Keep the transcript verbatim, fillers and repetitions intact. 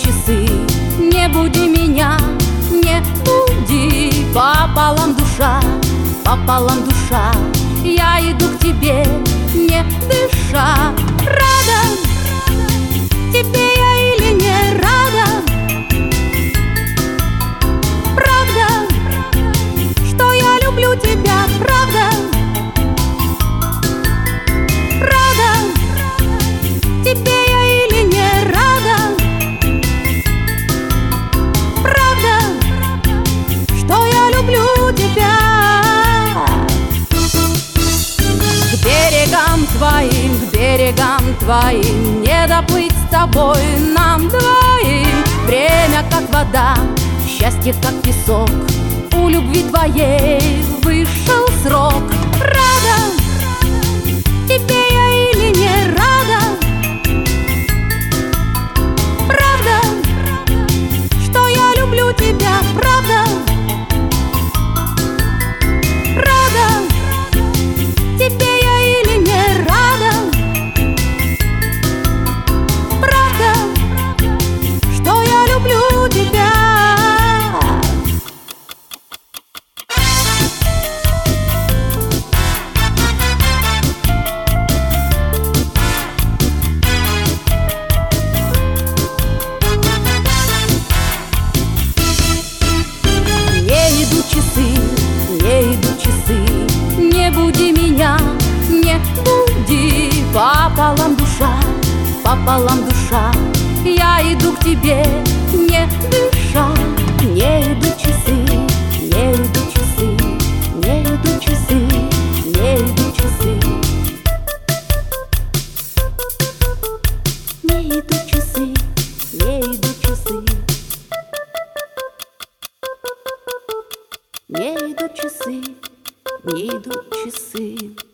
часы, не буди меня, не буди. Пополам душа, пополам душа, я иду к тебе, не дыша. Рада тебе я или не рада? Правда, что я люблю тебя, правда? Рада тебе я или не рада? Правда, что я люблю тебя. К берегам твоим, к берегам твоим не доплыть с тобой нам двоим. Время как вода, счастье как песок, у любви твоей вышел срок. Рада тебе я или не рада? Правда, что я люблю тебя, правда? Рада тебе я или не рада? Правда, что я люблю тебя. Не идут часы, не идут часы, не буди меня, не буди. Пополам душа, пополам душа, я иду к тебе, не дыша. Не идут часы, не идут часы, не идут часы, не идут часы. Не идут часы, не идут часы. Не идут часы, не идут часы.